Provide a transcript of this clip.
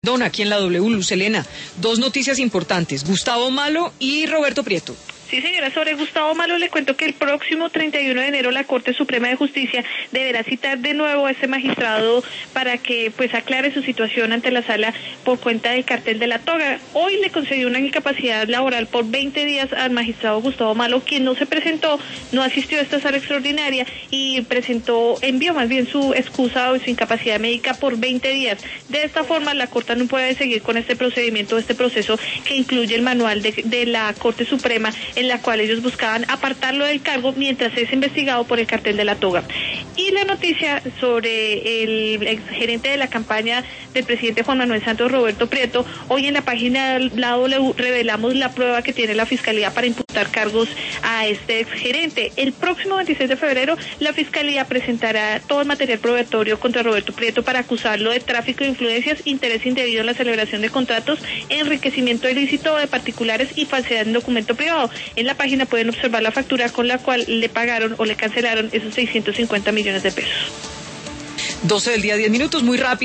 Aquí en la W, Luz Helena, dos noticias importantes, Gustavo Malo y Roberto Prieto. Sí, señora, sobre Gustavo Malo le cuento que el próximo 31 de enero la Corte Suprema de Justicia deberá citar de nuevo a este magistrado para que pues aclare su situación ante la sala por cuenta del cartel de la toga. Hoy le concedió una incapacidad laboral por 20 días al magistrado Gustavo Malo, quien no se presentó, no asistió a esta sala extraordinaria y envió más bien su excusa o su incapacidad médica por 20 días. De esta forma la Corte no puede seguir con este procedimiento, este proceso que incluye el manual de la Corte Suprema, en la cual ellos buscaban apartarlo del cargo mientras es investigado por el cartel de la toga. Y la noticia sobre el exgerente de la campaña del presidente Juan Manuel Santos, Roberto Prieto, hoy en la página de la W revelamos la prueba que tiene la Fiscalía para imputar cargos a este exgerente. El próximo 26 de febrero la Fiscalía presentará todo el material probatorio contra Roberto Prieto para acusarlo de tráfico de influencias, interés indebido en la celebración de contratos, enriquecimiento ilícito de particulares y falsedad en documento privado. En la página pueden observar la factura con la cual le pagaron o le cancelaron esos 650 millones de pesos. 12 del día, 10 minutos, muy rápido.